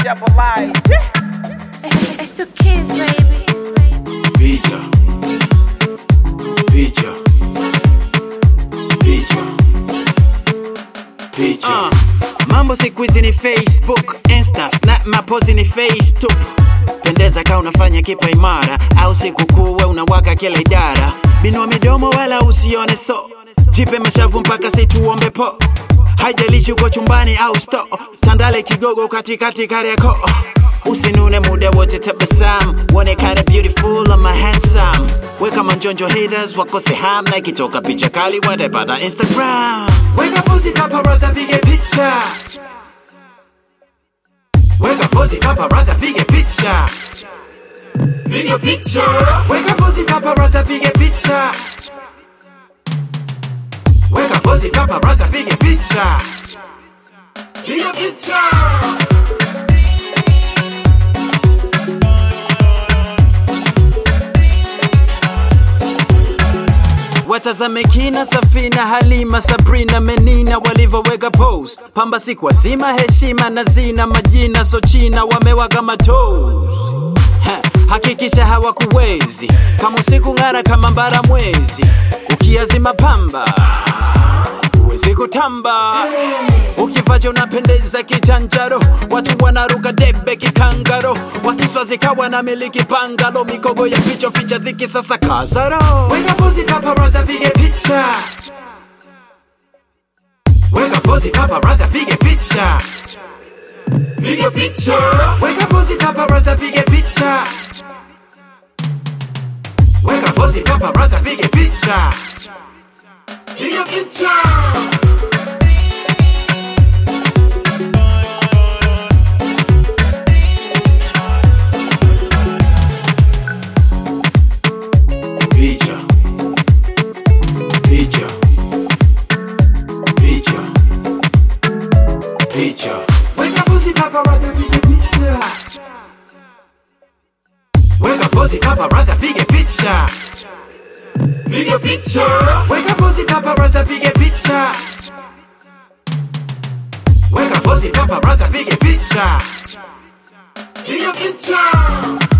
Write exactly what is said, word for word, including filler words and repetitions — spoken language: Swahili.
Double I. It's two kids, baby. Picha, picha, picha, picha. Uh, mambo siku hizi ni Facebook, Insta, Snap, mapozi ni FaceTube. Pendeza ka unafanya kipa imara, au siku kuwe unawaka kila idara. Binua midomo wala usione so, jipe mashavu mpaka situombe po. Haijalishi uko chumbani au sto, tandale kigogo katikati Kariakoo. Usinune muda wote tabasamu, uonekane beautiful ama handsome. Weka manjonjo haters wakose ham, na ikitoka picha kali watapata Instagram. Weka pozi paparazzi pige picha. Weka pozi paparazzi pige picha. Piga picha. Weka pozi paparazzi pige picha. Weka pozi paparazzi pige picha. Piga picha. Watazame kina Safina, Halima, Sabrina, Menina walivyoweka pose. Pamba siku wazima, heshima na zina, majina so china wamewaga matos. Ha, hakikisha hawakuwezi kama usiku ngara kama mbara mwezi. Ukiazima pamba uwezi kutamba, ukivaje unapendeza kichanjaro. Watu wanaruka debe kikangaro, wakiswazi kawa na miliki pangalo. Mikogo ya picho ficha dhiki sasa kazaro. Weka pozi paparazzi pige picha. Weka pozi paparazzi pige picha. Piga picha. Weka pozi paparazzi pige picha. Weka pozi paparazzi pige picha. Piga picha. Picha, picha, picha, picha. Weka pozi paparazzi pige picha. Weka pozi paparazzi pige picha. Piga picha. Weka pozi paparazzi pige picha. Weka pozi paparazzi pige picha. Piga picha.